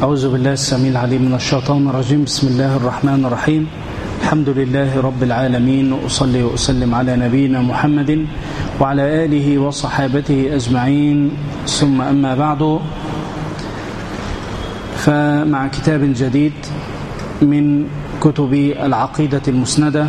أعوذ بالله السميع العليم من الشيطان الرجيم. بسم الله الرحمن الرحيم. الحمد لله رب العالمين، وأصلي وأسلم على نبينا محمد وعلى آله وصحابته أجمعين، ثم أما بعد، فمع كتاب جديد من كتب العقيدة المسندة،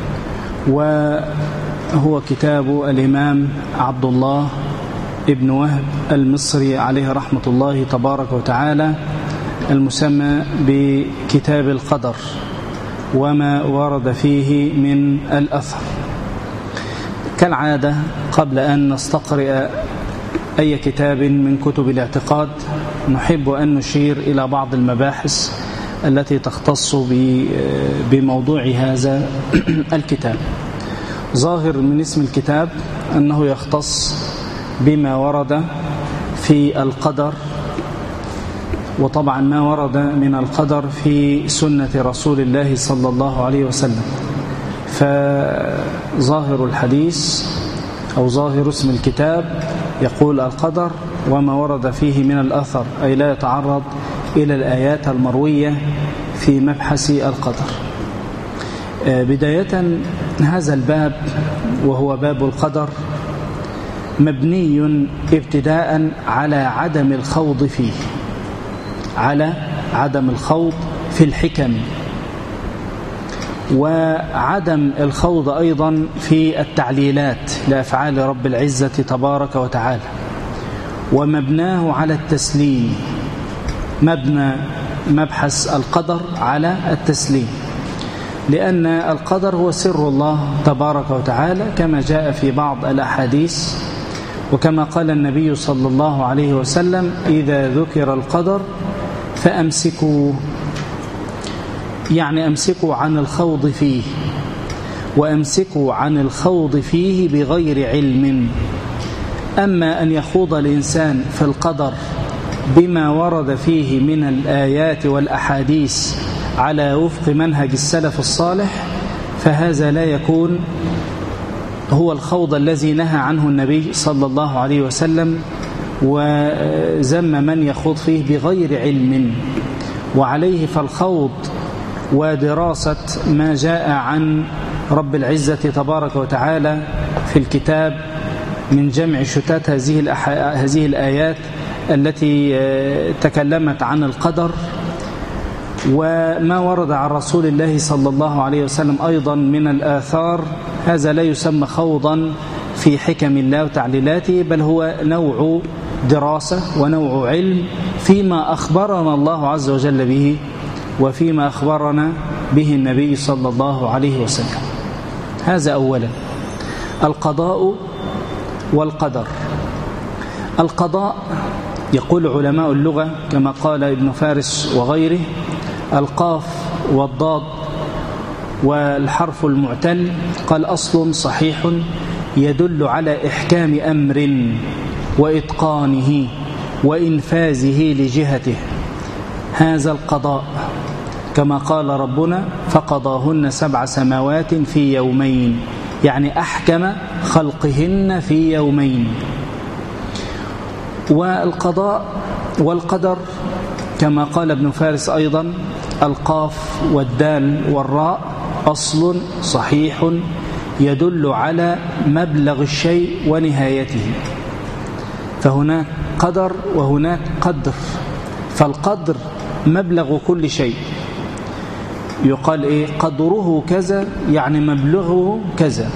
وهو كتاب الإمام عبد الله ابن وهب المصري عليه رحمة الله تبارك وتعالى، المسمى بكتاب القدر وما ورد فيه من الأثر. كالعادة قبل أن نستقرئ أي كتاب من كتب الاعتقاد نحب أن نشير إلى بعض المباحث التي تختص بموضوع هذا الكتاب. ظاهر من اسم الكتاب أنه يختص بما ورد في القدر، وطبعا ما ورد من القدر في سنة رسول الله صلى الله عليه وسلم. فظاهر الحديث أو ظاهر اسم الكتاب يقول القدر وما ورد فيه من الأثر، أي لا يتعرض إلى الآيات المروية في مبحث القدر. بداية، هذا الباب وهو باب القدر مبني ابتداء على عدم الخوض فيه، على عدم الخوض في الحكم، وعدم الخوض أيضا في التعليلات لأفعال رب العزة تبارك وتعالى، ومبناه على التسليم. مبنى مبحث القدر على التسليم، لأن القدر هو سر الله تبارك وتعالى كما جاء في بعض الأحاديث، وكما قال النبي صلى الله عليه وسلم: إذا ذكر القدر فأمسكوا، يعني أمسكوا عن الخوض فيه، وأمسكوا عن الخوض فيه بغير علم. أما أن يخوض الإنسان في القدر بما ورد فيه من الآيات والأحاديث على وفق منهج السلف الصالح، فهذا لا يكون هو الخوض الذي نهى عنه النبي صلى الله عليه وسلم، وذم من يخوض فيه بغير علم. وعليه فالخوض ودراسة ما جاء عن رب العزة تبارك وتعالى في الكتاب من جمع شتات هذه الآيات التي تكلمت عن القدر، وما ورد عن رسول الله صلى الله عليه وسلم أيضا من الآثار، هذا لا يسمى خوضا في حكم الله وتعليلاته، بل هو نوع دراسة ونوع علم فيما أخبرنا الله عز وجل به، وفيما أخبرنا به النبي صلى الله عليه وسلم. هذا أولا. القضاء والقدر. القضاء يقول علماء اللغة كما قال ابن فارس وغيره: القاف والضاد والحرف المعتل، قال أصل صحيح يدل على إحكام أمر وإتقانه وإنفاذه لجهته. هذا القضاء كما قال ربنا: فقضاهن 7 سماوات في يومين، يعني أحكم خلقهن في يومين. والقضاء والقدر كما قال ابن فارس أيضا: القاف والدال والراء أصل صحيح يدل على مبلغ الشيء ونهايته. فهناك قدر وهناك قدر، فالقدر مبلغ كل شيء، يقال إيه؟ قدره كذا، يعني مبلغه كذا.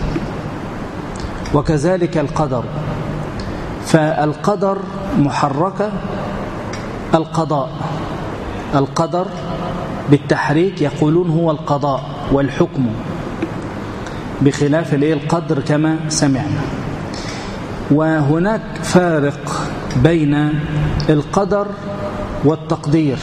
وكذلك القدر، فالقدر محركة القضاء، القدر بالتحريك يقولون هو القضاء والحكم، بخلاف القدر كما سمعنا. وهناك فارق بين القدر والتقدير،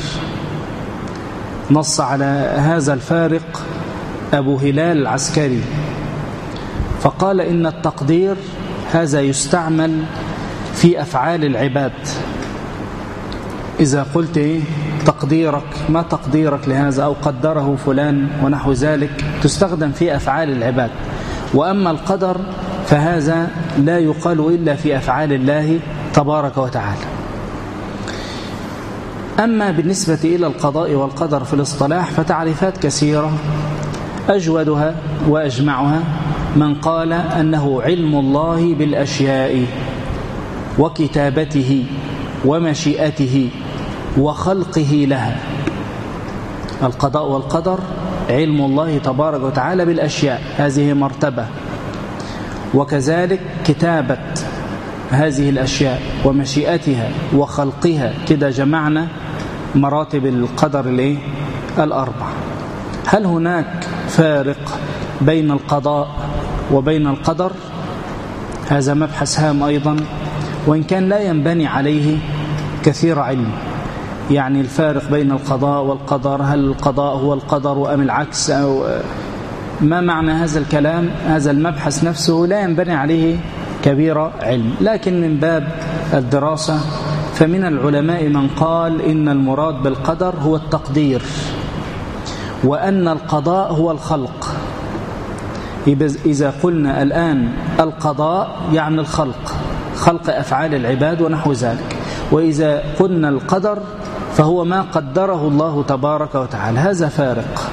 نص على هذا الفارق أبو هلال العسكري، فقال إن التقدير هذا يستعمل في أفعال العباد. إذا قلت تقديرك، ما تقديرك لهذا، أو قدره فلان ونحو ذلك، تستخدم في أفعال العباد. وأما القدر فهذا لا يقال إلا في أفعال الله تبارك وتعالى. أما بالنسبة إلى القضاء والقدر في الاصطلاح فتعريفات كثيرة، أجودها وأجمعها من قال أنه علم الله بالأشياء وكتابته ومشيئته وخلقه لها. القضاء والقدر علم الله تبارك وتعالى بالأشياء، هذه مرتبة، وكذلك كتابة هذه الأشياء ومشيئتها وخلقها، كده جمعنا مراتب القدر الأربع. هل هناك فارق بين القضاء وبين القدر؟ هذا مبحث هام أيضا، وإن كان لا ينبني عليه كثير علم. يعني الفارق بين القضاء والقدر، هل القضاء هو القدر أم العكس، أو ما معنى هذا الكلام؟ هذا المبحث نفسه لا ينبني عليه كبير علم، لكن من باب الدراسة فمن العلماء من قال إن المراد بالقدر هو التقدير، وأن القضاء هو الخلق. إذا قلنا الآن القضاء يعني الخلق، خلق أفعال العباد ونحو ذلك، وإذا قلنا القدر فهو ما قدره الله تبارك وتعالى، هذا فارق.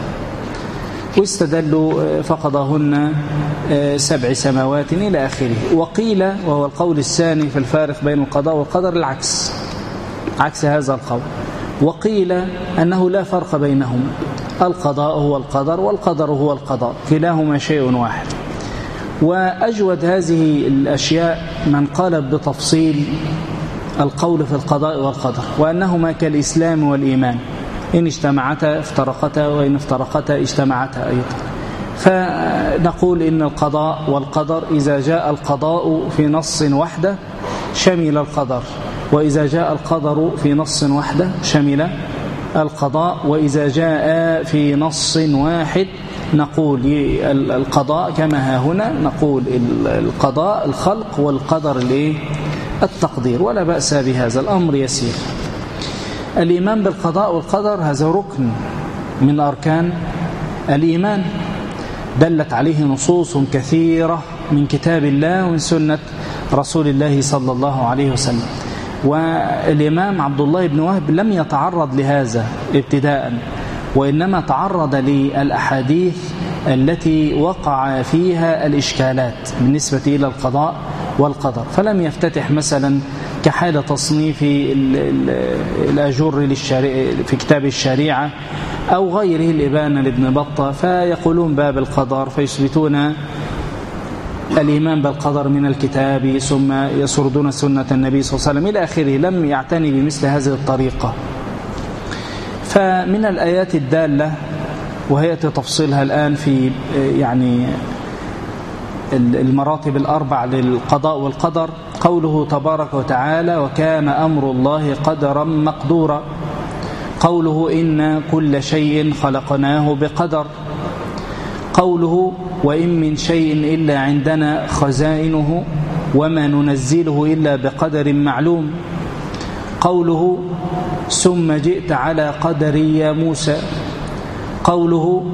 واستدلوا فقضاهن 7 سماوات إلى آخره. وقيل، وهو القول الثاني في الفارق بين القضاء والقدر، العكس، عكس هذا القول. وقيل أنه لا فرق بينهما، القضاء هو القدر والقدر هو القضاء، كلاهما شيء واحد. وأجود هذه الأشياء من قال بتفصيل القول في القضاء والقدر، وأنهما كالإسلام والإيمان، إن اجتمعتا افترقتا، وإن افترقتا اجتمعتا أيضا. فنقول إن القضاء والقدر إذا جاء القضاء في نص وحده شمل القدر، وإذا جاء القدر في نص وحده شمل القضاء، وإذا جاء في نص واحد نقول القضاء كما ها هنا، نقول القضاء الخلق والقدر التقدير، ولا بأس بهذا، الأمر يسير. الإيمان بالقضاء والقدر هذا ركن من أركان الإيمان، دلت عليه نصوص كثيرة من كتاب الله ومن سنة رسول الله صلى الله عليه وسلم. والإمام عبد الله بن وهب لم يتعرض لهذا ابتداء، وإنما تعرض للأحاديث التي وقع فيها الإشكالات بالنسبة إلى القضاء والقدر، فلم يفتتح مثلا كحال تصنيف الأجر في كتاب الشريعة أو غيره، الإبانة لابن بطة، فيقولون باب القدر فيثبتون الإيمان بالقدر من الكتاب ثم يسردون سنة النبي صلى الله عليه وسلم إلى آخره، لم يعتني بمثل هذه الطريقة. فمن الآيات الدالة، وهي تفصيلها الآن في يعني المراتب الأربع للقضاء والقدر، قوله تبارك وتعالى: وكان أمر الله قدرا مقدورا. قوله: إن كل شيء خلقناه بقدر. قوله: وإن من شيء إلا عندنا خزائنه وما ننزله إلا بقدر معلوم. قوله: ثم جئت على قدر يا موسى. قوله: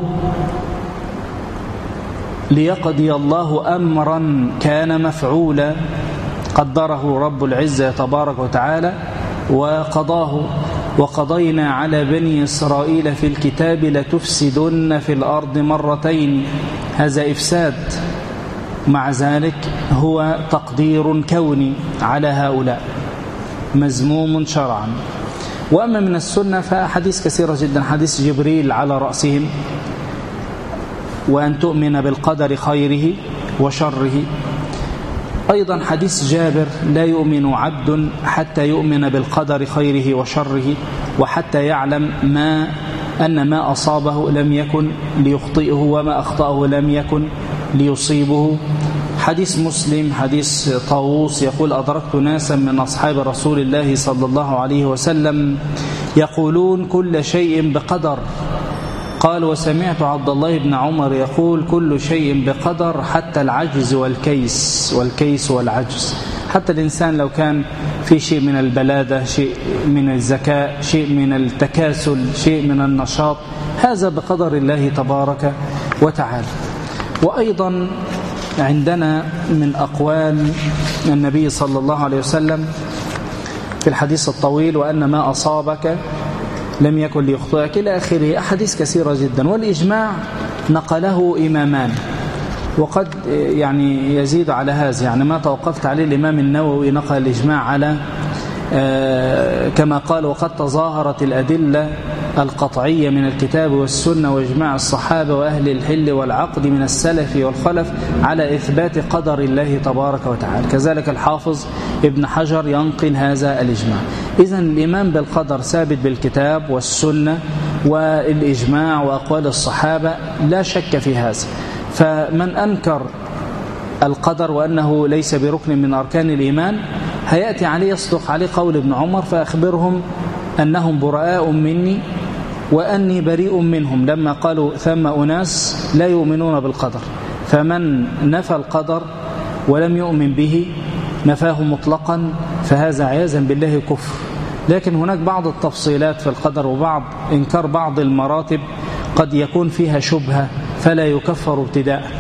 ليقضي الله أمرا كان مفعولا، قدره رب العزة تبارك وتعالى وقضاه. وقضينا على بني إسرائيل في الكتاب لتفسدن في الأرض مرتين، هذا إفساد، مع ذلك هو تقدير كوني على هؤلاء مذموم شرعا. وأما من السنة فحديث كثيرة جدا، حديث جبريل على رأسهم، وأن تؤمن بالقدر خيره وشره. أيضا حديث جابر: لا يؤمن عبد حتى يؤمن بالقدر خيره وشره، وحتى يعلم أن ما أصابه لم يكن ليخطئه وما أخطأه لم يكن ليصيبه. حديث مسلم، حديث طاووس يقول: أدركت ناسا من أصحاب رسول الله صلى الله عليه وسلم يقولون كل شيء بقدر. قال: وسمعت عبد الله بن عمر يقول: كل شيء بقدر حتى العجز والكيس والعجز. حتى الإنسان لو كان في شيء من البلادة، شيء من الذكاء، شيء من التكاسل، شيء من النشاط، هذا بقدر الله تبارك وتعالى. وأيضا عندنا من أقوال النبي صلى الله عليه وسلم في الحديث الطويل: وأن ما أصابك لم يكن ليخطئك إلى آخره، أحاديث كثيرة جدا. والإجماع نقله إمامان، وقد يعني يزيد على هذا، يعني ما توقفت عليه الإمام النووي نقل الإجماع على كما قال: وقد تظاهرت الأدلة القطعية من الكتاب والسنة وإجماع الصحابة وأهل الحل والعقد من السلف والخلف على إثبات قدر الله تبارك وتعالى. كذلك الحافظ ابن حجر ينقل هذا الإجماع. إذن الإيمان بالقدر ثابت بالكتاب والسنة والإجماع وأقوال الصحابة، لا شك في هذا. فمن أنكر القدر وأنه ليس بركن من أركان الإيمان هيأتي عليه يصدق عليه قول ابن عمر: فأخبرهم أنهم براء مني وأني بريء منهم، لما قالوا ثم أناس لا يؤمنون بالقدر. فمن نفى القدر ولم يؤمن به نفاه مطلقا، فهذا عياذا بالله كفر. لكن هناك بعض التفصيلات في القدر وبعض إنكار بعض المراتب قد يكون فيها شبهة فلا يكفر ابتداء.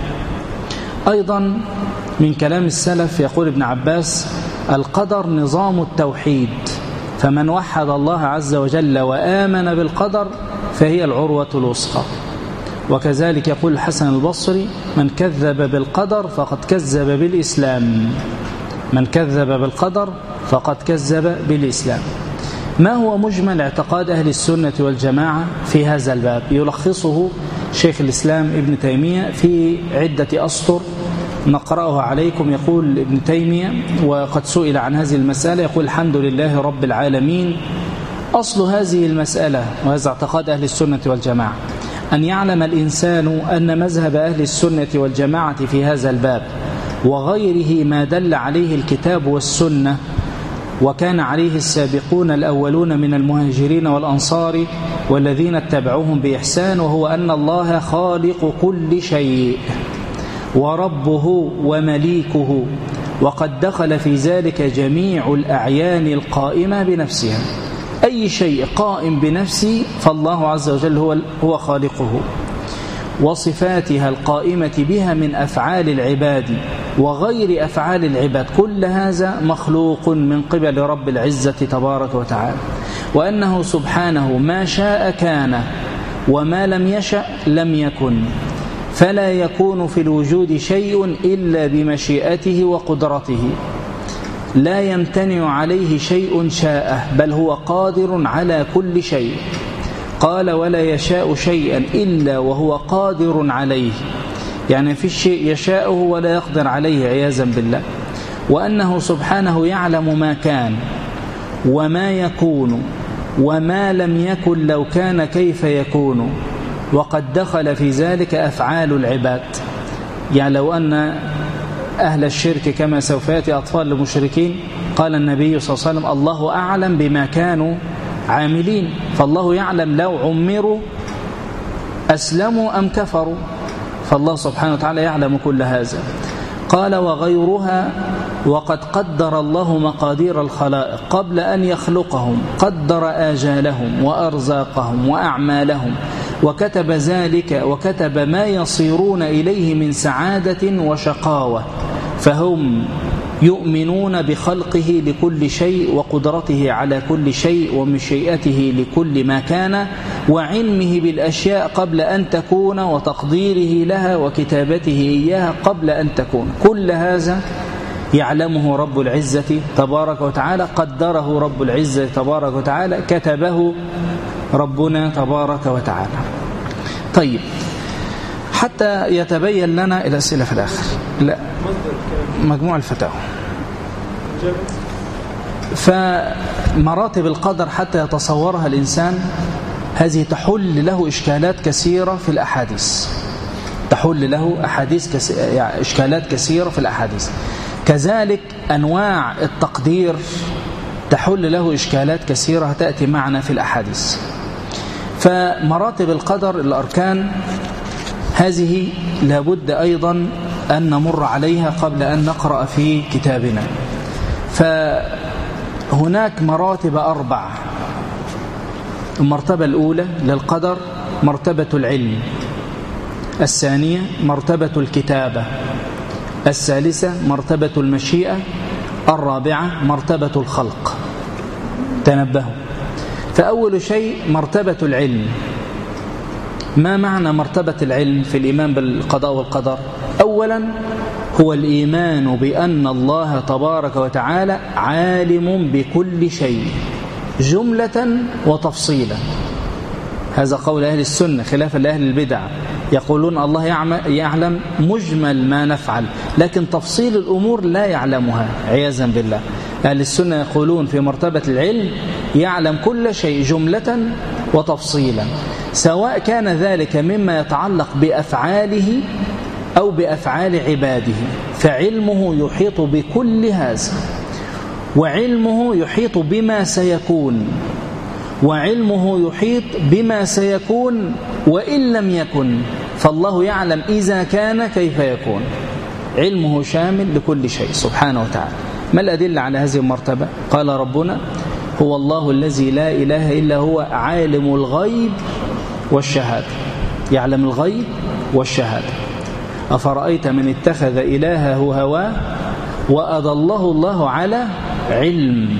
أيضا من كلام السلف يقول ابن عباس: القدر نظام التوحيد، فمن وحد الله عز وجل وآمن بالقدر فهي العروة الوثقى. وكذلك يقول الحسن البصري: من كذب بالقدر فقد كذب بالإسلام. من كذب بالقدر فقد كذب بالإسلام. ما هو مجمل اعتقاد أهل السنة والجماعة في هذا الباب؟ يلخصه شيخ الإسلام ابن تيمية في عدة أسطر نقرأها عليكم. يقول ابن تيمية وقد سئل عن هذه المسألة، يقول: الحمد لله رب العالمين. أصل هذه المسألة، وهذا اعتقاد أهل السنة والجماعة، أن يعلم الإنسان أن مذهب أهل السنة والجماعة في هذا الباب وغيره ما دل عليه الكتاب والسنة وكان عليه السابقون الأولون من المهاجرين والأنصار والذين اتبعوهم بإحسان، وهو أن الله خالق كل شيء وربه ومليكه، وقد دخل في ذلك جميع الأعيان القائمة بنفسها. أي شيء قائم بنفسه فالله عز وجل هو خالقه، وصفاتها القائمة بها من أفعال العباد وغير أفعال العباد، كل هذا مخلوق من قبل رب العزة تبارك وتعالى. وأنه سبحانه ما شاء كان وما لم يشأ لم يكن، فلا يكون في الوجود شيء إلا بمشيئته وقدرته، لا يمتنع عليه شيء شاءه، بل هو قادر على كل شيء. قال: ولا يشاء شيئا إلا وهو قادر عليه، يعني في الشيء يشاءه ولا يقدر عليه عياذا بالله. وأنه سبحانه يعلم ما كان وما يكون وما لم يكن لو كان كيف يكون، وقد دخل في ذلك أفعال العباد. يعني لو أن أهل الشرك كما سوف يأتي أطفال المشركين، قال النبي صلى الله عليه وسلم: الله أعلم بما كانوا عاملين، فالله يعلم لو عمروا أسلموا أم كفروا، فالله سبحانه وتعالى يعلم كل هذا. قال: وغيرها وقد قدر الله مقادير الخلائق قبل أن يخلقهم، قدر آجالهم وأرزاقهم وأعمالهم، وكتب ذلك وكتب ما يصيرون إليه من سعادة وشقاوة، فهم يؤمنون بخلقه لكل شيء وقدرته على كل شيء ومشيئته لكل ما كان وعلمه بالأشياء قبل أن تكون وتقديره لها وكتابته إياها قبل أن تكون. كل هذا يعلمه رب العزة تبارك وتعالى، قدره رب العزة تبارك وتعالى، كتبه ربنا تبارك وتعالى. طيب، حتى يتبين لنا الأسئلة في الآخر. لا، مجموع الفتاوى. فمراتب القدر حتى يتصورها الإنسان، هذه تحل له إشكالات كثيرة في الأحاديث، تحل له يعني إشكالات كثيرة في الأحاديث. كذلك أنواع التقدير تحل له إشكالات كثيرة تأتي معنا في الأحاديث. فمراتب القدر الأركان هذه لابد أيضا أن نمر عليها قبل أن نقرأ في كتابنا. فهناك مراتب 4. المرتبة الأولى للقدر مرتبة العلم، الثانية مرتبة الكتابة، الثالثة مرتبة المشيئة، الرابعة مرتبة الخلق. تنبهوا، فأول شيء مرتبة العلم. ما معنى مرتبة العلم في الإيمان بالقضاء والقدر؟ أولا هو الإيمان بأن الله تبارك وتعالى عالم بكل شيء جملة وتفصيلا. هذا قول أهل السنة خلافا لأهل البدع، يقولون الله يعلم مجمل ما نفعل لكن تفصيل الأمور لا يعلمها عياذا بالله. أهل السنة يقولون في مرتبة العلم يعلم كل شيء جملة وتفصيلا، سواء كان ذلك مما يتعلق بأفعاله أو بأفعال عباده، فعلمه يحيط بكل هذا، وعلمه يحيط بما سيكون، وعلمه يحيط بما سيكون وإن لم يكن، فالله يعلم إذا كان كيف يكون. علمه شامل لكل شيء سبحانه وتعالى. ما الأدلة على هذه المرتبة؟ قال ربنا: هو الله الذي لا إله إلا هو عالم الغيب والشهادة. يعلم الغيب والشهادة. أفرأيت من اتخذ إلهه هواه وأضله الله على علم،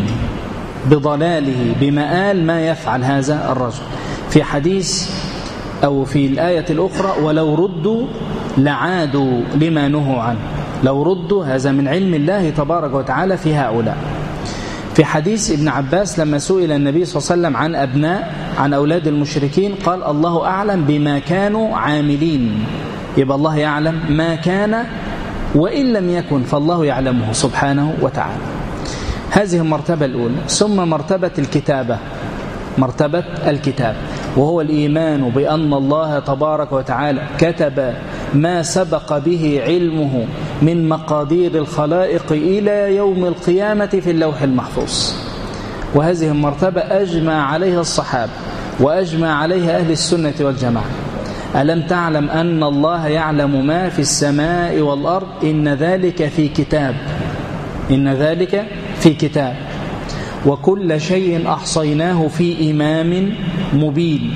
بضلاله بمآل ما يفعل هذا الرجل. في حديث أو في الآية الأخرى: ولو ردوا لعادوا لما نهوا عنه. لو ردوا، هذا من علم الله تبارك وتعالى في هؤلاء. في حديث ابن عباس لما سئل النبي صلى الله عليه وسلم عن أولاد المشركين قال: الله أعلم بما كانوا عاملين. يبقى الله يعلم ما كان وإن لم يكن فالله يعلمه سبحانه وتعالى. هذه المرتبة الأولى. ثم مرتبة الكتابة، مرتبة الكتاب، وهو الإيمان بأن الله تبارك وتعالى كتب ما سبق به علمه من مقادير الخلائق إلى يوم القيامة في اللوح المحفوظ. وهذه المرتبة أجمع عليها الصحابة وأجمع عليها أهل السنة والجماعة. ألم تعلم أن الله يعلم ما في السماء والأرض؟ إن ذلك في كتاب، إن ذلك في كتاب، وكل شيء أحصيناه في إمام مبين.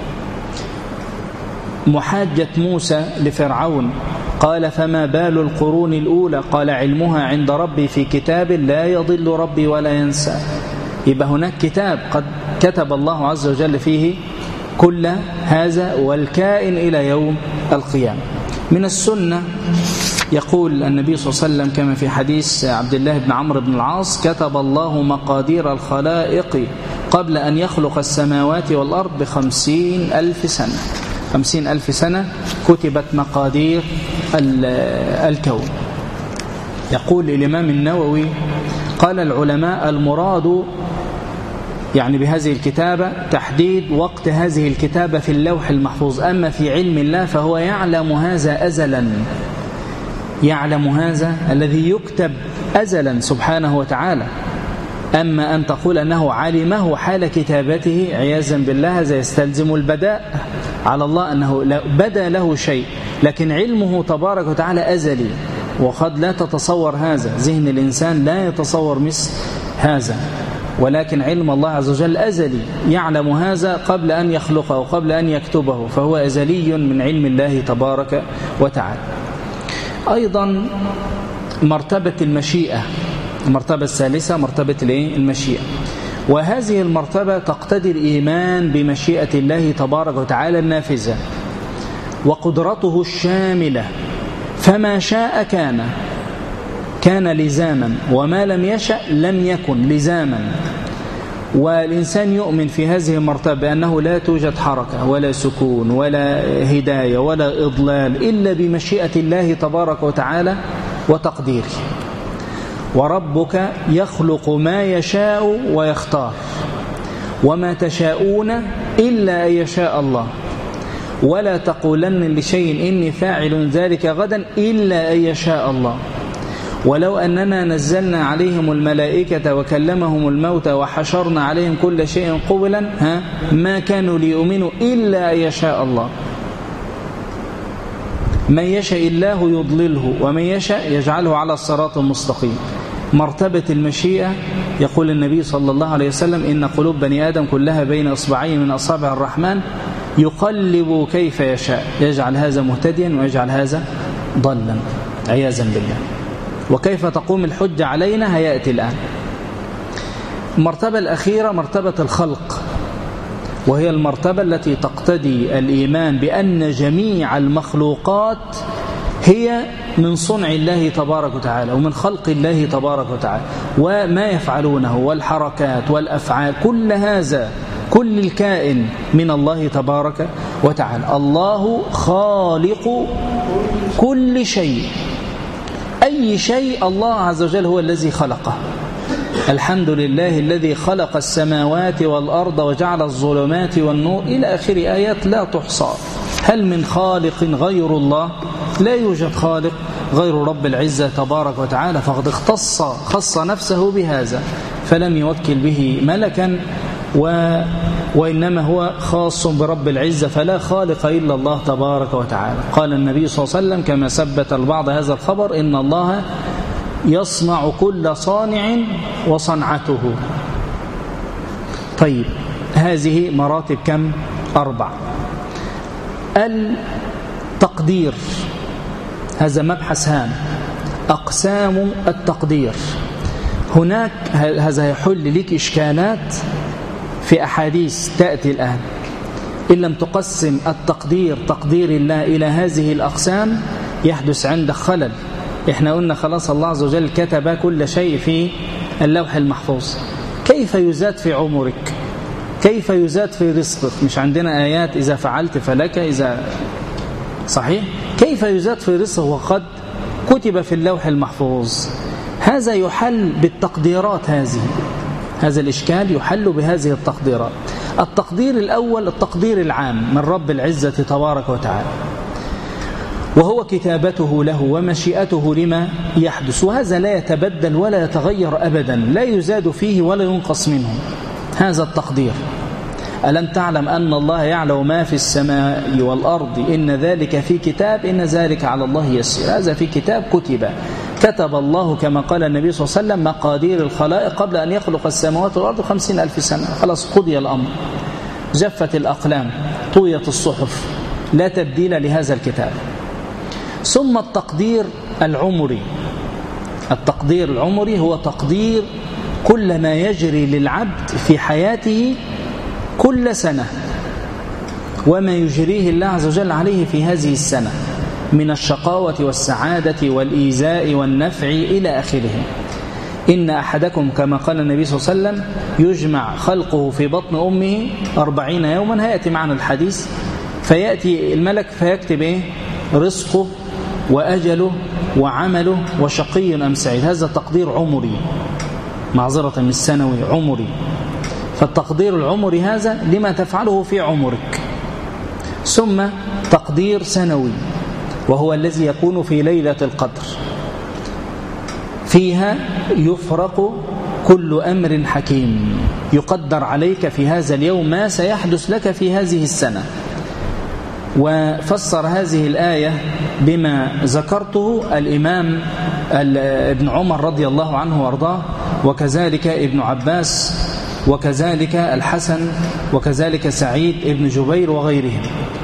محاجة موسى لفرعون قال: فما بال القرون الأولى؟ قال: علمها عند ربي في كتاب لا يضل ربي ولا ينسى. يبقى هناك كتاب قد كتب الله عز وجل فيه كل هذا والكائن إلى يوم القيامة. من السنة يقول النبي صلى الله عليه وسلم كما في حديث عبد الله بن عمرو بن العاص: كتب الله مقادير الخلائق قبل أن يخلق السماوات والأرض ب50,000 سنة. 50,000 سنة كتبت مقادير الكون. يقول الإمام النووي: قال العلماء: المراد يعني بهذه الكتابة تحديد وقت هذه الكتابة في اللوح المحفوظ. أما في علم الله فهو يعلم هذا أزلا، يعلم هذا الذي يكتب أزلا سبحانه وتعالى. أما أن تقول أنه علمه حال كتابته عياذا بالله، هذا يستلزم البداء على الله، أنه بدا له شيء، لكن علمه تبارك وتعالى أزلي، وقد لا تتصور هذا، ذهن الإنسان لا يتصور مثل هذا، ولكن علم الله عز وجل أزلي، يعلم هذا قبل أن يخلقه وقبل أن يكتبه، فهو أزلي من علم الله تبارك وتعالى. أيضا مرتبة المشيئة، المرتبة الثالثة مرتبة المشيئة، وهذه المرتبة تقتضي الإيمان بمشيئة الله تبارك وتعالى النافذة وقدرته الشاملة، فما شاء كان لزاما، وما لم يشأ لم يكن لزاما. والإنسان يؤمن في هذه المرتبة بأنه لا توجد حركة ولا سكون ولا هداية ولا إضلال إلا بمشيئة الله تبارك وتعالى وتقديره. وربك يخلق ما يشاء ويختار، وما تشاءون إلا أن يشاء الله، ولا تقولن لشيء إني فاعل ذلك غدا إلا أن يشاء الله. ولو أننا نزلنا عليهم الملائكة وكلمهم الموتى وحشرنا عليهم كل شيء قبلا ما كانوا ليؤمنوا إلا أن يشاء الله. من يشاء الله يضلله ومن يشاء يجعله على الصراط المستقيم. مرتبة المشيئة يقول النبي صلى الله عليه وسلم: إن قلوب بني آدم كلها بين إصبعين من أصابع الرحمن يقلب كيف يشاء، يجعل هذا مهتديا ويجعل هذا ضلا عياذا بالله. وكيف تقوم الحجة علينا هيأتي الآن. المرتبة الأخيرة مرتبة الخلق، وهي المرتبة التي تقتضي الإيمان بأن جميع المخلوقات هي من صنع الله تبارك وتعالى ومن خلق الله تبارك وتعالى، وما يفعلونه والحركات والأفعال كل هذا كل الكائن من الله تبارك وتعالى. الله خالق كل شيء، أي شيء الله عز وجل هو الذي خلقه. الحمد لله الذي خلق السماوات والأرض وجعل الظلمات والنور إلى آخر آيات لا تحصى. هل من خالق غير الله؟ لا يوجد خالق غير رب العزة تبارك وتعالى، فقد خص نفسه بهذا، فلم يوكل به ملكا وإنما هو خاص برب العزة، فلا خالق إلا الله تبارك وتعالى. قال النبي صلى الله عليه وسلم كما ثبت البعض هذا الخبر: إن الله يصنع كل صانع وصنعته. طيب، هذه مراتب كم؟ 4. التقدير، هذا مبحث هام. أقسام التقدير، هناك هذا يحل لك إشكالات في أحاديث تأتي الآن. إن لم تقسم التقدير تقدير الله إلى هذه الأقسام يحدث عندك خلل. إحنا قلنا خلاص الله عز وجل كتب كل شيء في اللوح المحفوظ. كيف يزاد في عمرك؟ كيف يزاد في رزقك؟ مش عندنا آيات إذا فعلت فلك، إذا صحيح؟ كيف يزاد في رزقك وقد كتب في اللوح المحفوظ؟ هذا يحل بالتقديرات. هذا الإشكال يحل بهذه التقديرات. التقدير الأول التقدير العام من رب العزة تبارك وتعالى، وهو كتابته له ومشيئته لما يحدث، وهذا لا يتبدل ولا يتغير أبدا، لا يزاد فيه ولا ينقص منه. هذا التقدير. ألم تعلم أن الله يعلم ما في السماء والأرض إن ذلك في كتاب إن ذلك على الله يسير. هذا في كتاب كتب الله كما قال النبي صلى الله عليه وسلم مقادير الخلائق قبل أن يخلق السماوات والأرض 50,000 سنة. خلاص قضي الأمر، جفت الأقلام، طويت الصحف، لا تبديل لهذا الكتاب. ثم التقدير العمري. التقدير العمري هو تقدير كل ما يجري للعبد في حياته كل سنة، وما يجريه الله عز وجل عليه في هذه السنة من الشقاوة والسعادة والإيذاء والنفع إلى آخره. إن أحدكم كما قال النبي صلى الله عليه وسلم يجمع خلقه في بطن أمه 40 يوما. هيأتي معنا الحديث، فيأتي الملك فيكتب رزقه وأجله وعمله وشقي أم سعيد. هذا تقدير عمري، معذرة من السنوي، عمري. فالتقدير العمري هذا لما تفعله في عمرك. ثم تقدير سنوي، وهو الذي يكون في ليلة القدر، فيها يفرق كل أمر حكيم، يقدر عليك في هذا اليوم ما سيحدث لك في هذه السنة. وفسر هذه الآية بما ذكرته الإمام ابن عمر رضي الله عنه وارضاه، وكذلك ابن عباس، وكذلك الحسن، وكذلك سعيد ابن جبير وغيرهم.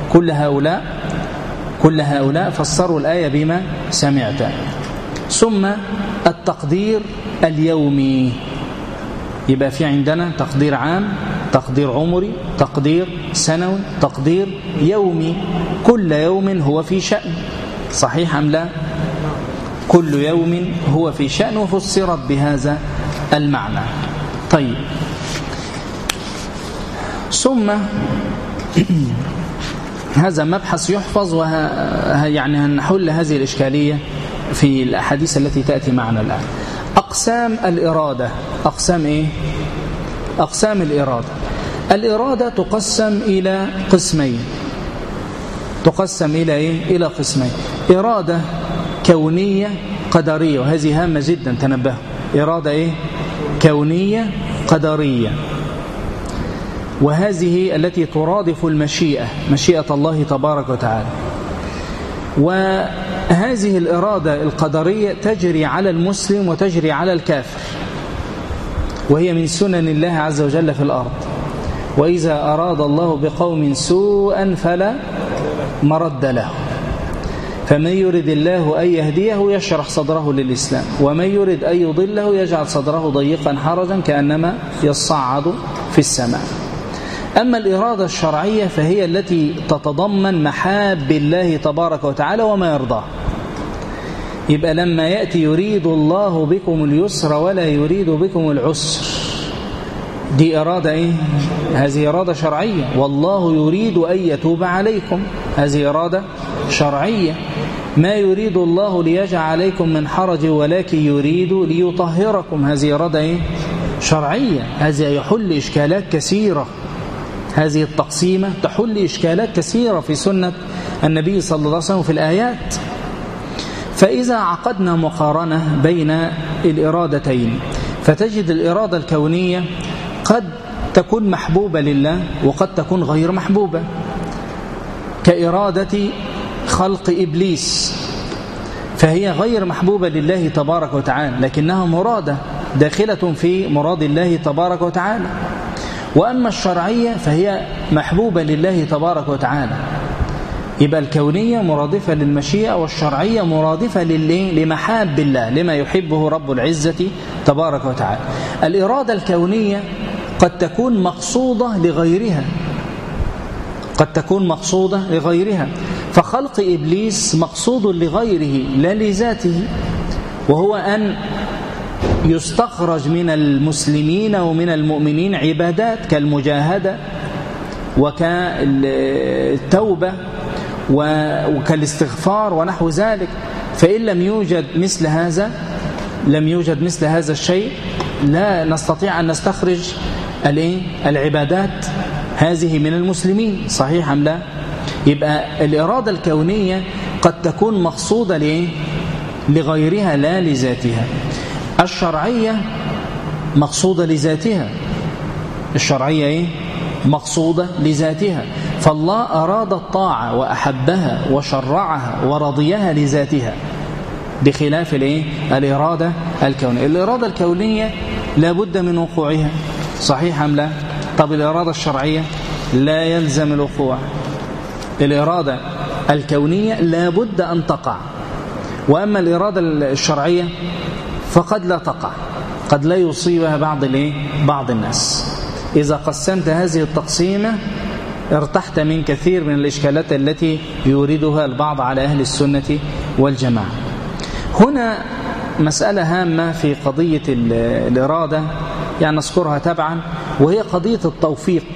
كل هؤلاء فسروا الآية بما سمعت. ثم التقدير اليومي، يبقى في عندنا تقدير عام، تقدير عمري، تقدير سنوي، تقدير يومي. كل يوم هو في شأن، صحيح أم لا؟ كل يوم هو في شأن، وفسرت بهذا المعنى. طيب، ثم هذا مبحث يحفظ، يعني هنحل هذه الإشكالية في الأحاديث التي تأتي معنا الآن. أقسام الإرادة. أقسام إيه؟ أقسام الإرادة. الإرادة تقسم إلى قسمين. تقسم إلى إيه؟ إلى قسمين. إرادة كونية قدرية، وهذه هامة جدا، تنبهوا. إرادة إيه؟ كونية قدرية، وهذه التي ترادف المشيئة، مشيئة الله تبارك وتعالى. وهذه الإرادة القدرية تجري على المسلم وتجري على الكافر، وهي من سنن الله عز وجل في الأرض. وإذا أراد الله بقوم سوءا فلا مرد له، فمن يرد الله أن يهديه يشرح صدره للإسلام، ومن يرد أن يضله يجعل صدره ضيقا حرجا كأنما يصعد في السماء. أما الإرادة الشرعية فهي التي تتضمن محاب الله تبارك وتعالى وما يرضاه. يبقى لما يأتي يريد الله بكم اليسر ولا يريد بكم العسر، دي إرادة إيه؟ هذه إرادة شرعية. والله يريد أن يتوب عليكم، هذه إرادة شرعية. ما يريد الله ليجعل عليكم من حرج ولكن يريد ليطهركم، هذه إرادة إيه؟ شرعية. هذا يحل إشكالات كثيرة، هذه التقسيمة تحل إشكالات كثيرة في سنة النبي صلى الله عليه وسلم في الآيات. فإذا عقدنا مقارنة بين الإرادتين فتجد الإرادة الكونية قد تكون محبوبة لله وقد تكون غير محبوبة، كإرادة خلق إبليس، فهي غير محبوبة لله تبارك وتعالى لكنها مرادة داخلة في مراد الله تبارك وتعالى. وأما الشرعية فهي محبوبة لله تبارك وتعالى. يبقى الكونية مرادفة للمشيئة والشرعية مرادفة لمحاب الله، لما يحبه رب العزة تبارك وتعالى. الإرادة الكونية قد تكون مقصودة لغيرها، قد تكون مقصودة لغيرها، فخلق إبليس مقصود لغيره لا لذاته، وهو أن يستخرج من المسلمين ومن المؤمنين عبادات كالمجاهدة وكالتوبة وكالاستغفار ونحو ذلك. فإن لم يوجد مثل هذا الشيء لا نستطيع أن نستخرج العبادات هذه من المسلمين، صحيح أم لا؟ يبقى الإرادة الكونية قد تكون مقصودة لغيرها لا لذاتها. الشرعية مقصودة لذاتها، الشرعية مقصودة لذاتها، فالله أراد الطاعة وأحبها وشرعها ورضيها لذاتها بخلاف الإرادة الكونية. الإرادة الكونية لا بد من وقوعها، صحيح أم لا؟ طب الإرادة الشرعية لا يلزم الوقوع. الإرادة الكونية لا بد أن تقع، وأما الإرادة الشرعية فقد لا تقع، قد لا يصيبها بعض الناس. إذا قسمت هذه التقسيمة ارتحت من كثير من الإشكالات التي يوردها البعض على أهل السنة والجماعة. هنا مسألة هامة في قضية الإرادة يعني نذكرها تبعا، وهي قضية التوفيق،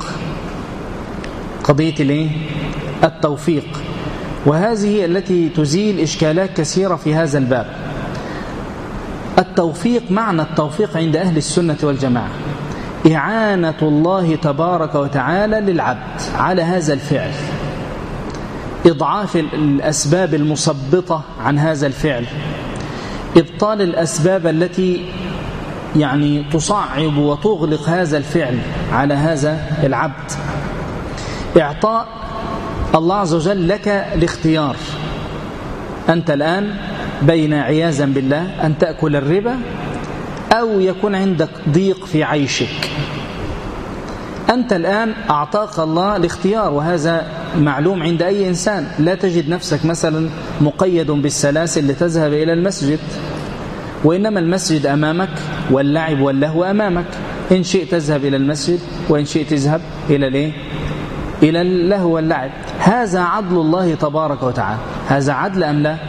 قضية التوفيق، وهذه التي تزيل إشكالات كثيرة في هذا الباب. التوفيق، معنى التوفيق عند أهل السنة والجماعة إعانة الله تبارك وتعالى للعبد على هذا الفعل، إضعاف الأسباب المثبطة عن هذا الفعل، إبطال الأسباب التي يعني تصعب وتغلق هذا الفعل على هذا العبد، إعطاء الله عز وجل لك الاختيار. أنت الآن بين عياذا بالله أن تأكل الربا أو يكون عندك ضيق في عيشك، أنت الآن أعطاك الله الاختيار، وهذا معلوم عند أي إنسان. لا تجد نفسك مثلا مقيد بالسلاسل لتذهب إلى المسجد، وإنما المسجد أمامك واللعب واللهو أمامك، إن شئت تذهب إلى المسجد وإن شئت تذهب إلى اللهو واللعب. هذا عدل الله تبارك وتعالى. هذا عدل أم لا؟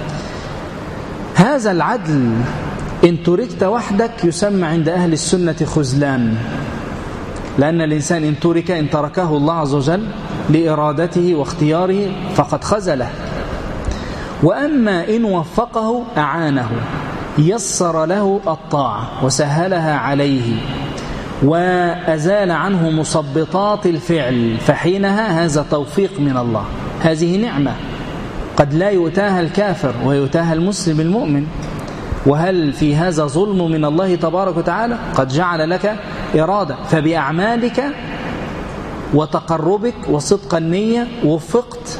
هذا العدل إن تركت وحدك يسمى عند أهل السنة خذلان، لأن الإنسان إن تركه الله عز وجل لإرادته واختياره فقد خذله. وأما إن وفقه أعانه، يسر له الطاعة وسهلها عليه وأزال عنه مثبطات الفعل، فحينها هذا توفيق من الله. هذه نعمة قد لا يؤتاها الكافر ويؤتاها المسلم المؤمن. وهل في هذا ظلم من الله تبارك وتعالى؟ قد جعل لك إرادة، فبأعمالك وتقربك وصدق النية وفقت،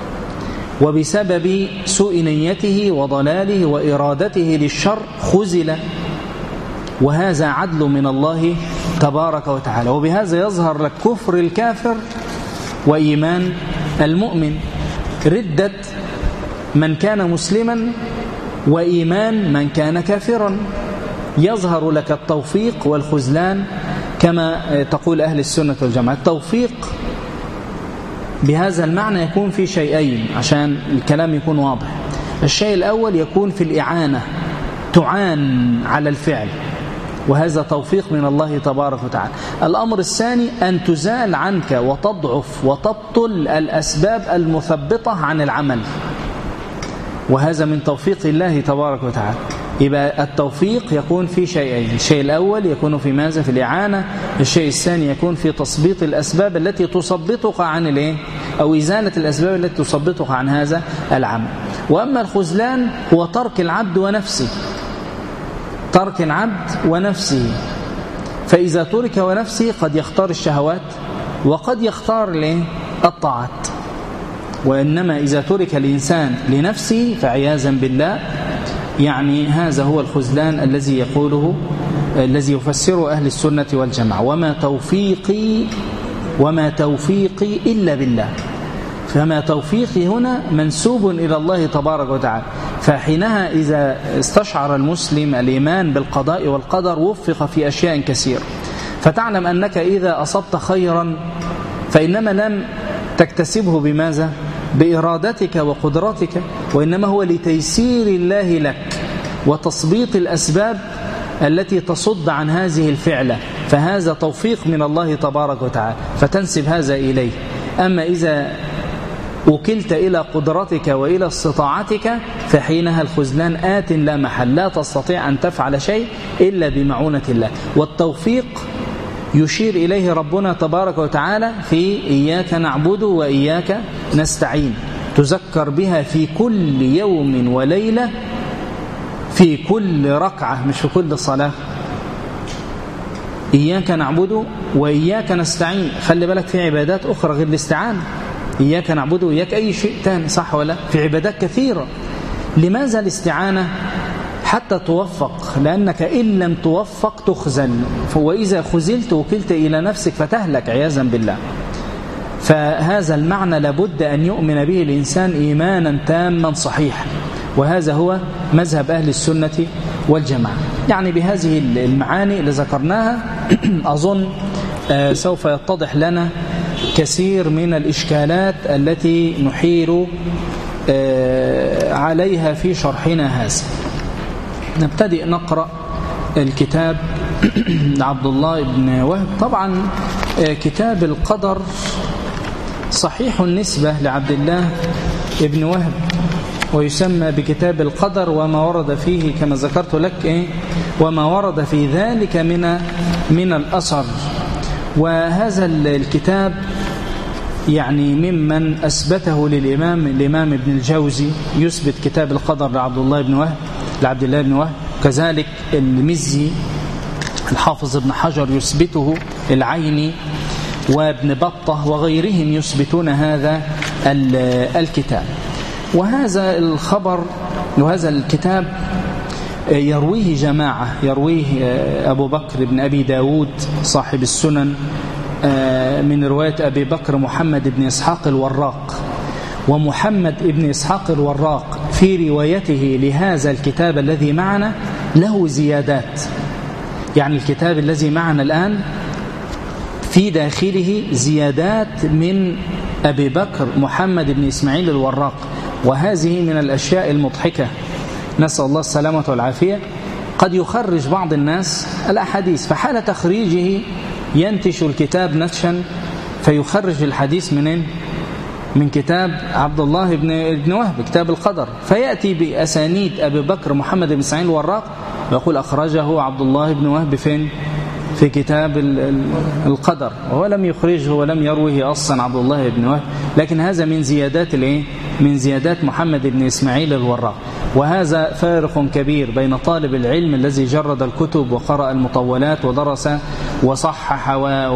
وبسبب سوء نيته وضلاله وإرادته للشر خذل. وهذا عدل من الله تبارك وتعالى. وبهذا يظهر لك كفر الكافر وإيمان المؤمن، ردة من كان مسلما وإيمان من كان كافرا. يظهر لك التوفيق والخذلان كما تقول أهل السنة والجماعة. التوفيق بهذا المعنى يكون في شيئين عشان الكلام يكون واضح. الشيء الأول يكون في الإعانة، تعان على الفعل، وهذا توفيق من الله تبارك وتعالى. الأمر الثاني أن تزال عنك وتضعف وتبطل الأسباب المثبطة عن العمل، وهذا من توفيق الله تبارك وتعالى. يبقى التوفيق يكون في شيئين، الشيء الأول يكون في ماذا؟ في الإعانة. الشيء الثاني يكون في تثبيط الأسباب التي تثبطك عن الإيه؟ أو إزالة الأسباب التي تثبطك عن هذا العمل. وأما الخذلان هو ترك العبد ونفسه، ترك العبد ونفسه. فإذا ترك ونفسه قد يختار الشهوات وقد يختار الطاعات، وإنما إذا ترك الإنسان لنفسه فعياذا بالله يعني هذا هو الخذلان الذي يقوله الذي يفسره أهل السنة والجماعة. وما توفيقي إلا بالله. فما توفيقي هنا منسوب إلى الله تبارك وتعالى. فحينها إذا استشعر المسلم الإيمان بالقضاء والقدر وفق في أشياء كثيرة. فتعلم أنك إذا أصبت خيرا فإنما لم تكتسبه بماذا؟ بإرادتك وقدرتك، وإنما هو لتيسير الله لك وتثبيط الأسباب التي تصد عن هذه الفعلة. فهذا توفيق من الله تبارك وتعالى، فتنسب هذا إليه. أما إذا وكلت إلى قدرتك وإلى استطاعتك فحينها الخذلان آت لا محل، لا تستطيع أن تفعل شيء إلا بمعونة الله. والتوفيق يشير إليه ربنا تبارك وتعالى في إياك نعبد وإياك نستعين، تذكر بها في كل يوم وليلة، في كل ركعة مش في كل صلاة. إياك نعبد وإياك نستعين، خلي بالك في عبادات أخرى غير الاستعانة. إياك نعبد وإياك أي شيء تاني، صح ولا؟ في عبادات كثيرة. لماذا الاستعانة؟ حتى توفق، لأنك إن لم توفق تخزل، وإذا خزلت وكلت إلى نفسك فتهلك عياذا بالله. فهذا المعنى لابد أن يؤمن به الإنسان إيمانا تاما صحيحا، وهذا هو مذهب أهل السنة والجماعة. يعني بهذه المعاني اللي ذكرناها أظن سوف يتضح لنا كثير من الإشكالات التي نحيل عليها في شرحنا هذا. نبتدئ نقرأ الكتاب عبد الله بن وهب. طبعا كتاب القدر صحيح النسبة لعبد الله بن وهب، ويسمى بكتاب القدر، وما ورد فيه كما ذكرت لك وما ورد في ذلك من الأثر. وهذا الكتاب يعني ممن أثبته الإمام ابن الجوزي، يثبت كتاب القدر لعبد الله بن وهب، كذلك المزي الحافظ ابن حجر يثبته، العيني وابن بطة وغيرهم يثبتون هذا الكتاب. وهذا الخبر وهذا الكتاب يرويه جماعة، يرويه أبو بكر بن أبي داود صاحب السنن من رواية أبي بكر محمد بن إسحاق الوراق. ومحمد بن إسحاق الوراق في روايته لهذا الكتاب الذي معنا له زيادات. يعني الكتاب الذي معنا الآن في داخله زيادات من أبي بكر محمد بن إسماعيل الوراق، وهذه من الأشياء المضحكة، نسأل الله السلامة والعافية. قد يخرج بعض الناس الأحاديث، فحال تخريجه ينتش الكتاب نتشا فيخرج الحديث من كتاب عبد الله بن وهب، كتاب القدر، فيأتي بأسانيد أبي بكر محمد بن إسماعيل الوراق ويقول أخرجه عبد الله بن وهب فين؟ في كتاب القدر، وهو لم يخرجه ولم يروه أصلا عبد الله بن وهب، لكن هذا من زيادات محمد بن إسماعيل الوراق. وهذا فارق كبير بين طالب العلم الذي جرد الكتب وقرأ المطولات ودرس وصحح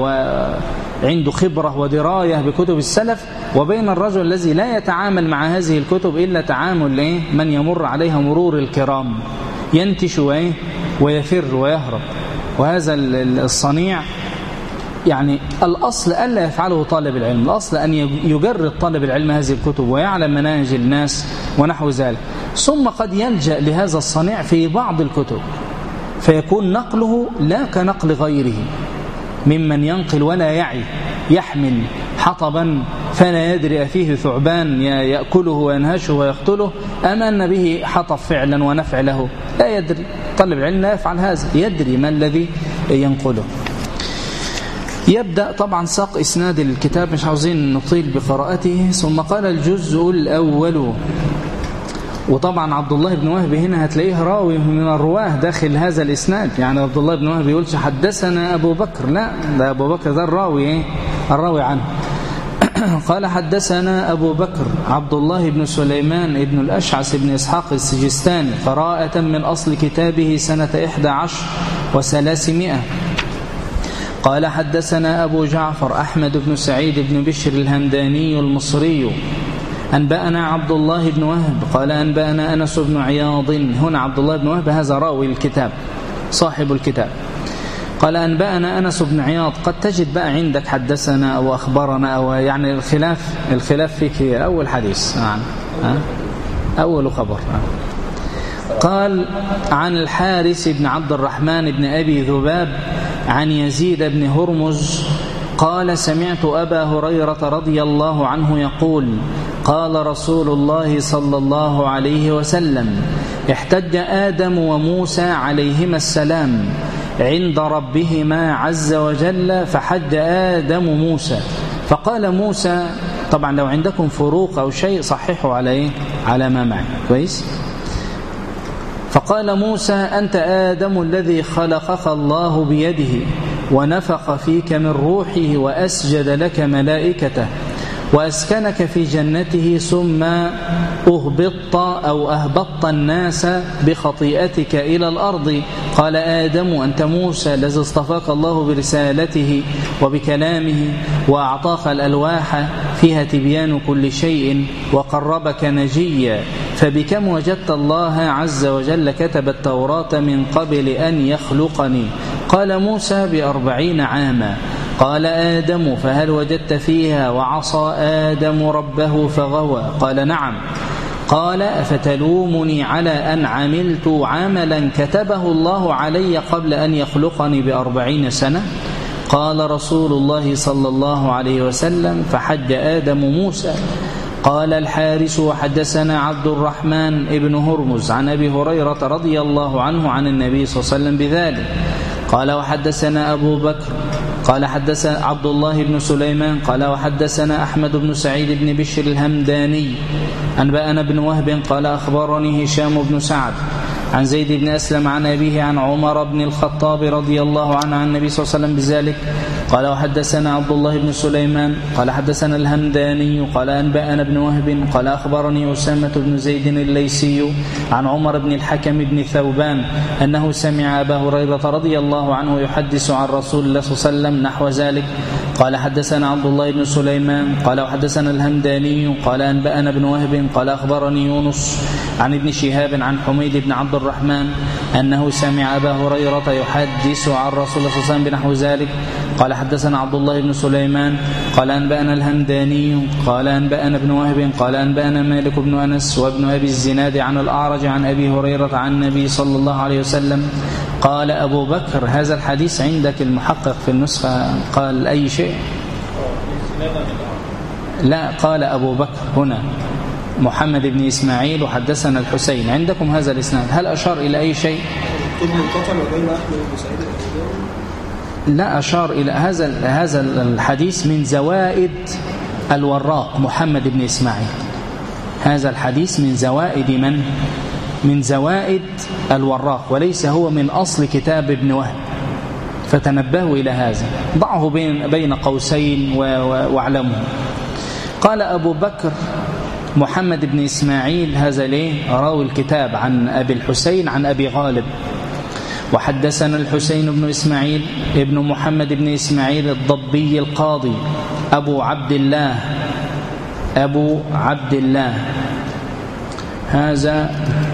وعنده خبرة ودراية بكتب السلف، وبين الرجل الذي لا يتعامل مع هذه الكتب إلا تعامل من يمر عليها مرور الكرام، ينتش ويفر ويهرب. وهذا الصنيع يعني الأصل ألا يفعله طالب العلم، الأصل أن يجرد طالب العلم هذه الكتب ويعلم مناهج الناس ونحو ذلك، ثم قد يلجأ لهذا الصنيع في بعض الكتب فيكون نقله لا كنقل غيره، ممن ينقل ولا يعي، يحمل حطبا فلا يدري أفيه ثعبان يأكله وينهشه ويقتله أم أن به حطب فعلا ونفع له، لا يدري. طالب العلم لا يفعل هذا، يدري ما الذي ينقله. يبدأ طبعا ساق إسناد الكتاب، مش عاوزين نطيل بقراءته. ثم قال الجزء الأول. وطبعا عبد الله بن وهب هنا هتلاقيه راوي من الرواه داخل هذا الإسناد، يعني عبد الله بن وهب يقولش حدثنا أبو بكر، لا، ده أبو بكر ده الراوي الراوي عنه. قال حدثنا أبو بكر عبد الله بن سليمان بن الأشعث بن إسحاق السجستاني قراءة من أصل كتابه سنة 11 و300. قال حدثنا أبو جعفر أحمد بن سعيد بن بشر الهمداني المصري أنبأنا عبد الله بن وهب قال أنبأنا أنس بن عياض. هنا عبد الله بن وهب هذا راوي الكتاب صاحب الكتاب. قال أنبأنا أنس بن عياض. قد تجد بقى عندك حدثنا أو أخبرنا أو يعني الخلاف فيك أول حديث أول خبر. قال عن الحارث بن عبد الرحمن بن أبي ذباب عن يزيد بن هرمز قال سمعت أبا هريرة رضي الله عنه يقول قال رسول الله صلى الله عليه وسلم احتج آدم وموسى عليهما السلام عند ربهما عز وجل فحج آدم موسى فقال موسى، طبعا لو عندكم فروق أو شيء صححوا على ما معي كويس. فقال موسى أنت آدم الذي خلقك الله بيده ونفخ فيك من روحه وأسجد لك ملائكته وأسكنك في جنته ثم أهبطت الناس بخطيئتك إلى الأرض. قال آدم أنت موسى الذي اصطفاك الله برسالته وبكلامه وأعطاك الألواح فيها تبيان كل شيء وقربك نجيا فبكم وجدت الله عز وجل كتب التوراة من قبل أن يخلقني؟ قال موسى 40 عاما. قال آدم فهل وجدت فيها وعصى آدم ربه فغوى؟ قال نعم. قال أفتلومني على أن عملت عملا كتبه الله علي قبل أن يخلقني 40 سنة؟ قال رسول الله صلى الله عليه وسلم فحج آدم موسى. قال الحارث وحدثنا عبد الرحمن بن هرمز عن أبي هريرة رضي الله عنه عن النبي صلى الله عليه وسلم بذلك. قال وحدثنا أبو بكر قال حدثنا عبد الله بن سليمان قال وحدثنا أحمد بن سعيد بن بشر الهمداني أنبأنا بن وهب قال أخبرني هشام بن سعد عن زيد بن أسلم عن أبيه عن عمر بن الخطاب رضي الله عنه عن النبي صلى الله عليه وسلم بذلك. قال وحدثنا عبد الله بن سليمان قال حدثنا الهمداني قال أنبأنا بن وهب قال أخبرني أسامة بن زيد الليثي عن عمر بن الحكم بن ثوبان أنه سمع أبا هريرة رضي الله عنه يحدث عن رسول الله صلى الله عليه وسلم نحو ذلك. قال حدثنا عبد الله بن سليمان قال وحدثنا الهمداني قال أنبأنا بن وهب قال أخبرني يونس عن ابن شهاب عن حميد بن عبد الرحمن أنه سمع أبا هريرة يحدث عن رسول الله صلى الله عليه وسلم بنحو ذلك. قال حدثنا عبد الله بن سليمان قال أنبأنا الهمداني قال أنبأنا ابن وهب قال أنبأنا مالك بن أنس وابن أبي الزناد عن الأعرج عن أبي هريرة عن النبي صلى الله عليه وسلم. قال أبو بكر هذا الحديث عندك المحقق في النسخة قال أي شيء؟ لا، قال أبو بكر هنا محمد بن إسماعيل وحدثنا الحسين. عندكم هذا الإسناد هل أشار إلى أي شيء؟ لا أشار إلى هذا الحديث من زوائد الوراق محمد بن إسماعيل. هذا الحديث من زوائد من زوائد الوراق وليس هو من أصل كتاب ابن وهب، فتنبهوا إلى هذا، ضعه بين قوسين واعلموا. قال أبو بكر محمد بن إسماعيل هذا راوي الكتاب عن أبي الحسين عن أبي غالب. وحدثنا الحسين بن إسماعيل ابن محمد بن إسماعيل الضبي القاضي أبو عبد الله هذا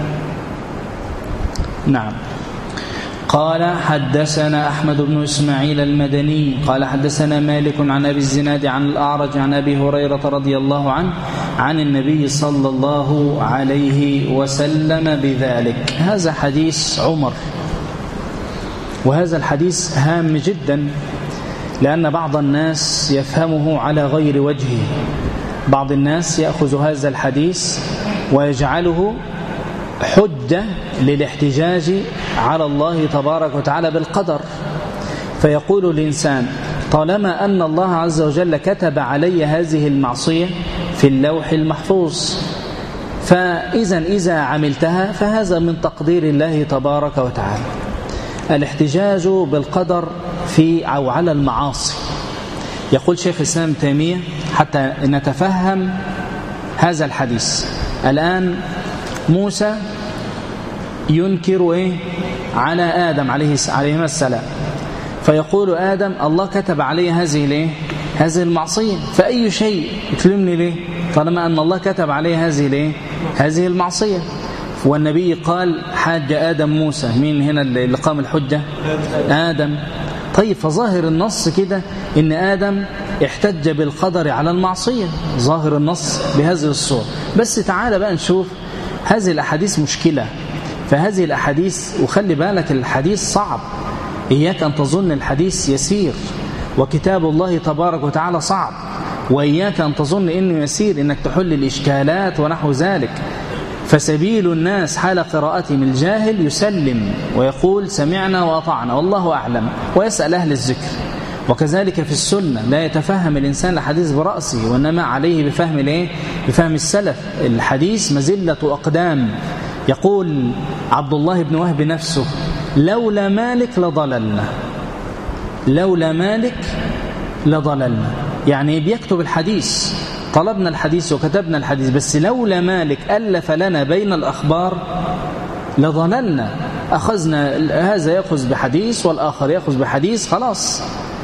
نعم. قال حدثنا أحمد بن إسماعيل المدني قال حدثنا مالك عن أبي الزناد عن الأعرج عن أبي هريرة رضي الله عنه عن النبي صلى الله عليه وسلم بذلك. هذا حديث عمر، وهذا الحديث هام جدا لأن بعض الناس يفهمه على غير وجهه. بعض الناس يأخذ هذا الحديث ويجعله حجة للاحتجاج على الله تبارك وتعالى بالقدر، فيقول الإنسان طالما أن الله عز وجل كتب علي هذه المعصية في اللوح المحفوظ، إذا عملتها فهذا من تقدير الله تبارك وتعالى. الاحتجاج بالقدر في أو على المعاصي. يقول شيخ الإسلام ابن تيمية حتى نتفهم هذا الحديث. الآن موسى ينكر على آدم عليه السلام، فيقول آدم الله كتب علي هذه المعصية، فأي شيء يكلمني ليه طالما أن الله كتب علي هذه المعصية. والنبي قال حاج آدم موسى، مين هنا اللي قام الحجة؟ آدم. طيب فظاهر النص كده إن آدم احتج بالقدر على المعصية، ظاهر النص بهذه الصورة. بس تعال بقى نشوف هذه الأحاديث مشكلة. فهذه الأحاديث، وخلي بالك الحديث صعب، إياك أن تظن الحديث يسير، وكتاب الله تبارك وتعالى صعب، وإياك أن تظن إنه يسير إنك تحل الإشكالات ونحو ذلك. فسبيل الناس حال قراءتهم الجاهل يسلم ويقول سمعنا وأطعنا والله أعلم ويسأل أهل الذكر. وكذلك في السنة لا يتفهم الإنسان الحديث برأسه، وإنما عليه بفهم السلف. الحديث مزلة أقدام. يقول عبد الله بن وهب نفسه لولا مالك لضللنا، لولا مالك لضللنا. يعني بيكتب الحديث، طلبنا الحديث وكتبنا الحديث، بس لولا مالك ألف لنا بين الأخبار لضللنا. أخذنا هذا يأخذ بحديث والآخر يأخذ بحديث، خلاص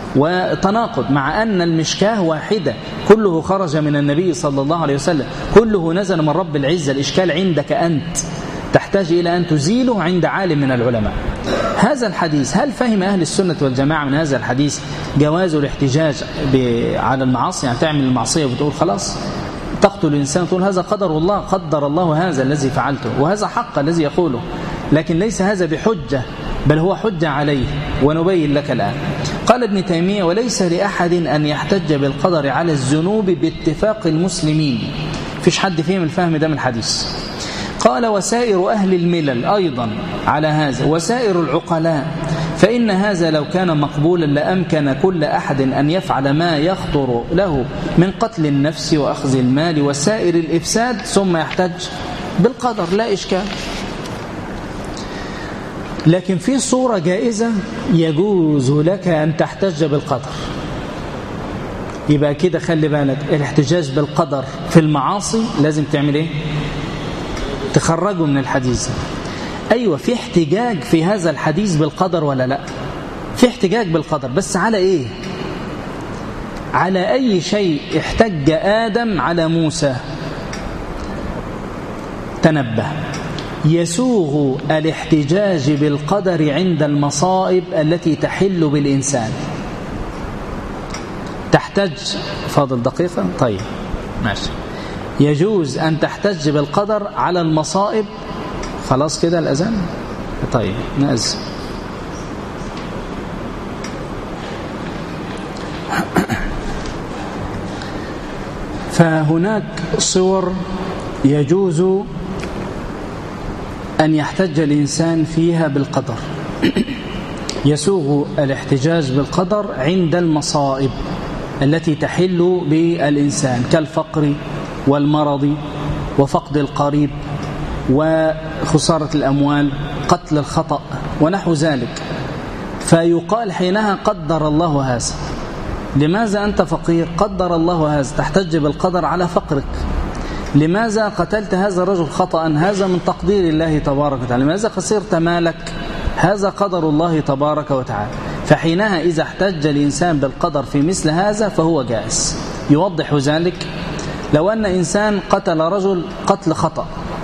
وتناقض، مع أن المشكاه واحدة، كله خرج من النبي صلى الله عليه وسلم، كله نزل من رب العزة. الإشكال عندك أنت، تحتاج إلى أن تزيله عند عالم من العلماء. هذا الحديث هل فهم أهل السنة والجماعة من هذا الحديث جواز الاحتجاج على المعاصي؟ يعني تعمل المعصية وبتقول خلاص تقتل الإنسان، تقول هذا قدر الله، قدر الله هذا الذي فعلته، وهذا حق الذي يقوله، لكن ليس هذا بحجة، بل هو حجة عليه. ونبين لك الآن. قال ابن تيمية وليس لأحد أن يحتج بالقدر على الذنوب باتفاق المسلمين. فيش حد فهم الفهم ده من الحديث. قال وسائر أهل الملل أيضا على هذا، وسائر العقلاء، فإن هذا لو كان مقبولا لأمكن كل أحد أن يفعل ما يخطر له من قتل النفس وأخذ المال وسائر الإفساد ثم يحتج بالقدر، لا إشكال. لكن في صورة جائزة يجوز لك أن تحتج بالقدر. يبقى كده خلي بالك، الاحتجاج بالقدر في المعاصي لازم تعمل ايه؟ تخرجه من الحديث. أيوة في احتجاج في هذا الحديث بالقدر ولا لا؟ في احتجاج بالقدر، بس على ايه؟ على أي شيء احتج آدم على موسى؟ تنبه، يسوغ الاحتجاج بالقدر عند المصائب التي تحل بالإنسان. تحتج فاضل دقيقة؟ طيب ماشي. يجوز أن تحتج بالقدر على المصائب. خلاص كده الأذان؟ طيب نأذن. فهناك صور يجوز أن يحتج الإنسان فيها بالقدر. يسوغ الاحتجاج بالقدر عند المصائب التي تحل بالإنسان كالفقر والمرض وفقد القريب وخسارة الأموال، قتل الخطأ ونحو ذلك. فيقال حينها قدر الله هذا. لماذا أنت فقير؟ قدر الله هذا، تحتج بالقدر على فقرك. لماذا قتلت هذا الرجل خطأ؟ هذا من تقدير الله تبارك وتعالى. لماذا خسرت مالك؟ هذا قدر الله تبارك وتعالى. فحينها إذا احتج الإنسان بالقدر في مثل هذا فهو جائز. يوضح ذلك لو أن إنسان قتل رجل قتل خطأ،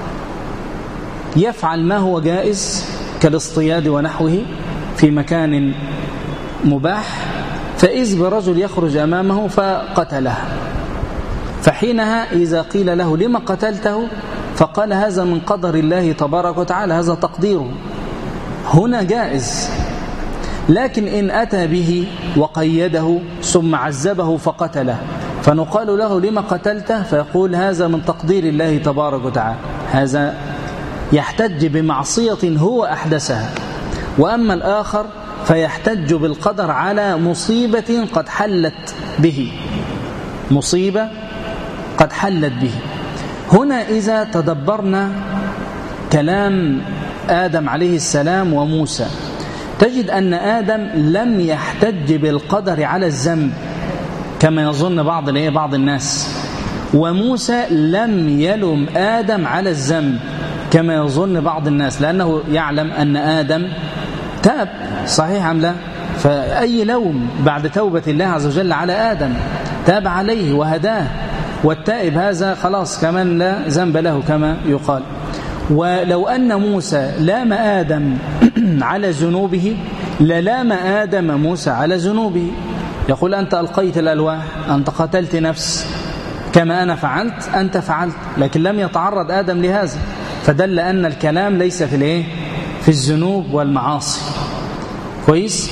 يفعل ما هو جائز كالاصطياد ونحوه في مكان مباح، فإذ برجل يخرج أمامه فقتله، فحينها إذا قيل له لما قتلته فقال هذا من قدر الله تبارك وتعالى، هذا تقديره، هنا جائز. لكن إن أتى به وقيده ثم عذبه فقتله فنقال له لما قتلته؟ فيقول هذا من تقدير الله تبارك وتعالى، هذا يحتج بمعصية هو أحدثها. وأما الآخر فيحتج بالقدر على مصيبة قد حلت به، مصيبة قد حلت به. هنا إذا تدبرنا كلام آدم عليه السلام وموسى تجد أن آدم لم يحتج بالقدر على الذنب كما يظن بعض الناس، وموسى لم يلم آدم على الذنب كما يظن بعض الناس، لأنه يعلم أن آدم تاب، صحيح أم لا؟ فأي لوم بعد توبة الله عز وجل على آدم؟ تاب عليه وهداه، والتائب هذا خلاص كمان لا ذنب له كما يقال. ولو أن موسى لام آدم على ذنوبه للام آدم موسى على ذنوبه، يقول أنت ألقيت الألواح، أنت قتلت نفس، كما أنا فعلت أنت فعلت، لكن لم يتعرض آدم لهذا، فدل أن الكلام ليس في الذنوب والمعاصي. كويس؟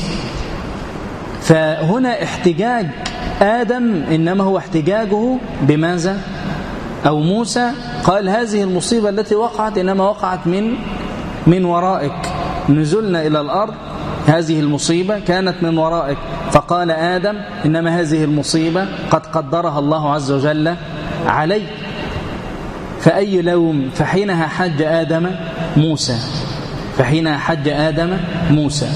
فهنا احتجاج آدم إنما هو احتجاجه بماذا؟ أو موسى قال هذه المصيبة التي وقعت إنما وقعت من ورائك، نزلنا إلى الأرض، هذه المصيبة كانت من ورائك. فقال آدم إنما هذه المصيبة قد قدرها الله عز وجل علي، فأي لوم؟ فحينها حج آدم موسى، فحينها حج آدم موسى.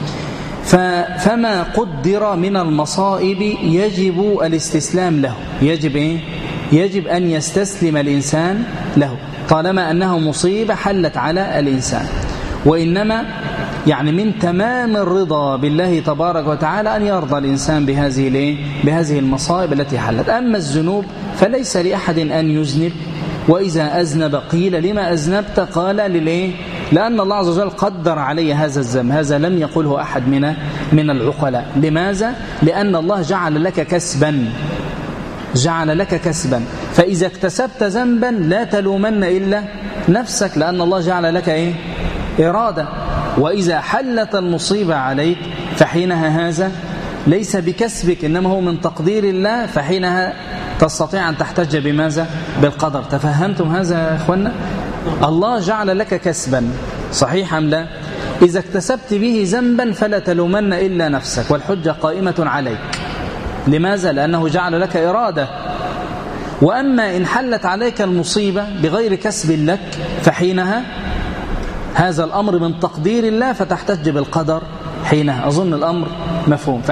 فما قدر من المصائب يجب الاستسلام له، يجب إيه؟ يجب أن يستسلم الإنسان له طالما أنه مصيبة حلت على الإنسان. وإنما يعني من تمام الرضا بالله تبارك وتعالى أن يرضى الإنسان بهذه المصائب التي حلت. أما الذنوب فليس لأحد أن يذنب، وإذا أذنب قيل لما أذنبت؟ قال لأن الله عز وجل قدر علي هذا الذنب. هذا لم يقوله أحد من العقلاء. لماذا؟ لأن الله جعل لك كسبا، جعل لك كسبا، فإذا اكتسبت ذنبا لا تلومن إلا نفسك، لأن الله جعل لك إرادة. وإذا حلت المصيبة عليك فحينها هذا ليس بكسبك إنما هو من تقدير الله، فحينها تستطيع أن تحتج بماذا؟ بالقدر. تفهمتم هذا يا إخوانا؟ الله جعل لك كسبا، صحيح أم لا؟ إذا اكتسبت به ذنبا فلا تلومن إلا نفسك، والحجة قائمة عليك. لماذا؟ لأنه جعل لك إرادة. وأما إن حلت عليك المصيبة بغير كسب لك فحينها هذا الأمر من تقدير الله فتحتج بالقدر حينها. أظن الأمر مفهوم.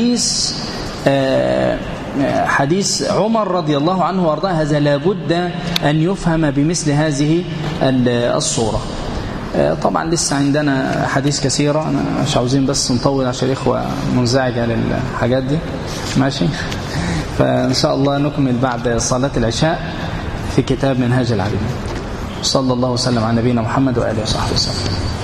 حديث عمر رضي الله عنه وارضاه هذا لابد أن يفهم بمثل هذه الصورة. طبعا لسه عندنا حديث كثيرة، أنا مش عاوزين بس نطول عشان الإخوة منزعجة للحاجات دي، ماشي؟ فإن شاء الله نكمل بعد صلاة العشاء في كتاب منهاج العابدين. صلى الله وسلم على نبينا محمد وآله وصحبه وسلم.